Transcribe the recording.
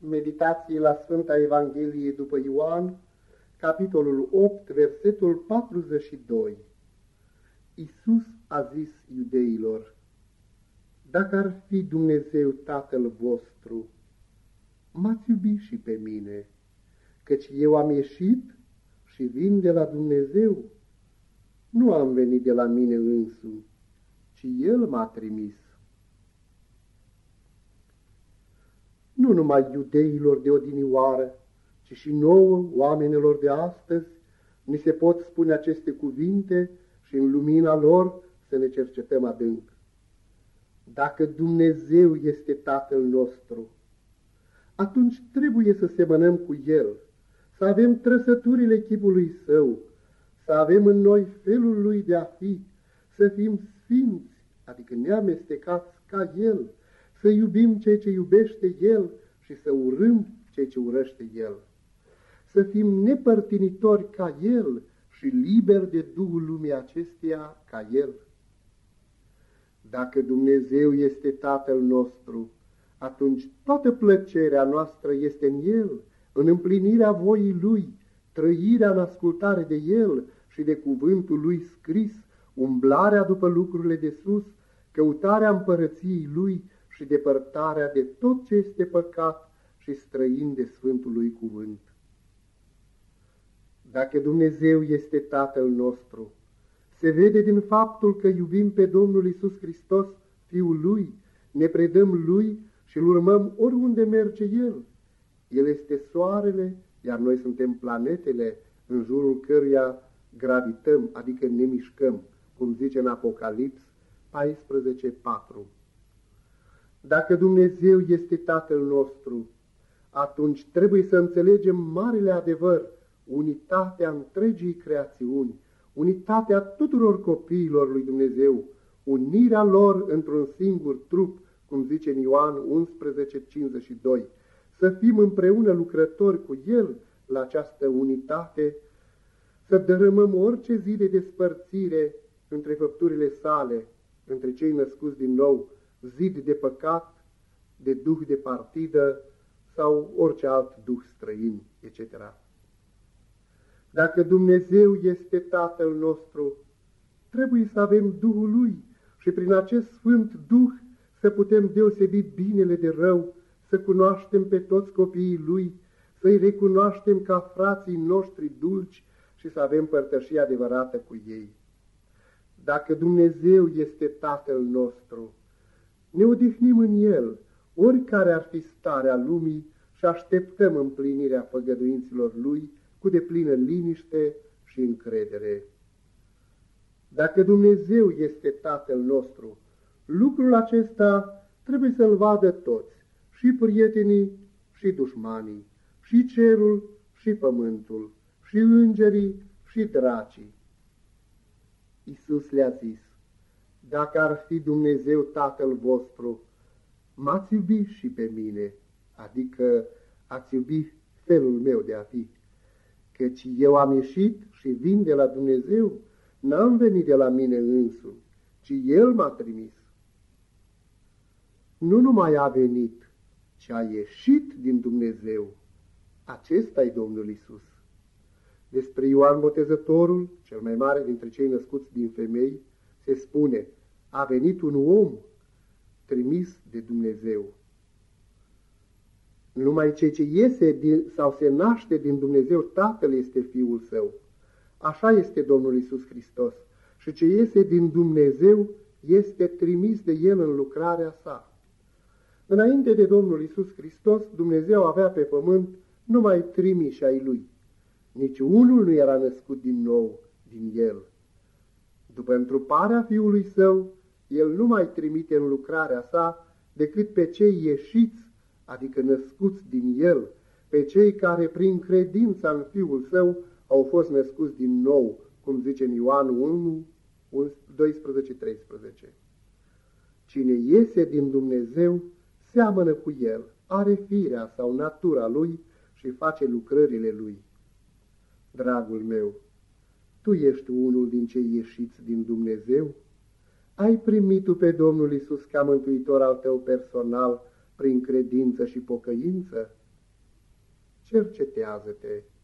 Meditații la Sfânta Evanghelie după Ioan, capitolul 8, versetul 42. Iisus a zis iudeilor: dacă ar fi Dumnezeu Tatăl vostru, m-ați iubi și pe mine, căci eu am ieșit și vin de la Dumnezeu. Nu am venit de la mine însumi, ci El m-a trimis. Nu numai iudeilor de odinioară, ci și nouă, oamenilor de astăzi, ni se pot spune aceste cuvinte și în lumina lor să ne cercetăm adânc. Dacă Dumnezeu este Tatăl nostru, atunci trebuie să semănăm cu El, să avem trăsăturile chipului Său, să avem în noi felul Lui de a fi, să fim sfinți, adică neamestecați ca El, să iubim ceea ce iubește El și să urâm ceea ce urăște El. Să fim nepărtinitori ca El și liberi de Duhul lumii acesteia ca El. Dacă Dumnezeu este Tatăl nostru, atunci toată plăcerea noastră este în El, în împlinirea voii Lui, trăirea în ascultare de El și de cuvântul Lui scris, umblarea după lucrurile de sus, căutarea împărăției Lui și depărtarea de tot ce este păcat și străin de Sfântul Lui cuvânt. Dacă Dumnezeu este Tatăl nostru, se vede din faptul că iubim pe Domnul Iisus Hristos, Fiul Lui, ne predăm Lui și îl urmăm oriunde merge El. El este soarele, iar noi suntem planetele în jurul căruia gravităm, adică ne mișcăm, cum zice în Apocalips 14:4. Dacă Dumnezeu este Tatăl nostru, atunci trebuie să înțelegem marele adevăr, unitatea întregii creațiuni, unitatea tuturor copiilor lui Dumnezeu, unirea lor într-un singur trup, cum zice în Ioan 11:52, să fim împreună lucrători cu El la această unitate, să dărâmăm orice zi de despărțire între făpturile sale, între cei născuți din nou, zid de păcat, de duh de partidă sau orice alt duh străin, etc. Dacă Dumnezeu este Tatăl nostru, trebuie să avem Duhul Lui și prin acest Sfânt Duh să putem deosebi binele de rău, să cunoaștem pe toți copiii Lui, să-i recunoaștem ca frații noștri dulci și să avem părtășie adevărată cu ei. Dacă Dumnezeu este Tatăl nostru, ne odihnim în El, oricare ar fi starea lumii, și așteptăm împlinirea făgăduinților Lui cu deplină liniște și încredere. Dacă Dumnezeu este Tatăl nostru, lucrul acesta trebuie să-l vadă toți, și prietenii și dușmanii, și cerul și pământul, și îngerii și dracii. Iisus le-a zis: dacă ar fi Dumnezeu Tatăl vostru, m-ați iubi și pe mine, adică ați iubi felul meu de a fi, căci eu am ieșit și vin de la Dumnezeu, n-am venit de la mine însumi, ci El m-a trimis. Nu numai a venit, ci a ieșit din Dumnezeu. Acesta e Domnul Iisus. Despre Ioan Botezătorul, cel mai mare dintre cei născuți din femei, se spune: a venit un om trimis de Dumnezeu. Numai ce iese sau se naște din Dumnezeu Tatăl este Fiul Său. Așa este Domnul Iisus Hristos. Și ce iese din Dumnezeu este trimis de El în lucrarea Sa. Înainte de Domnul Iisus Hristos, Dumnezeu avea pe pământ numai trimiși ai Lui. Nici unul nu era născut din nou din El. După întruparea Fiului Său, El nu mai trimite în lucrarea Sa decât pe cei ieșiți, adică născuți din El, pe cei care prin credința în Fiul Său au fost născuți din nou, cum zice în Ioan 1:12-13. Cine iese din Dumnezeu seamănă cu El, are firea sau natura Lui și face lucrările Lui. Dragul meu, tu ești unul din cei ieșiți din Dumnezeu? Ai primit-o pe Domnul Iisus ca mântuitor al tău personal prin credință și pocăință? cercetează-te.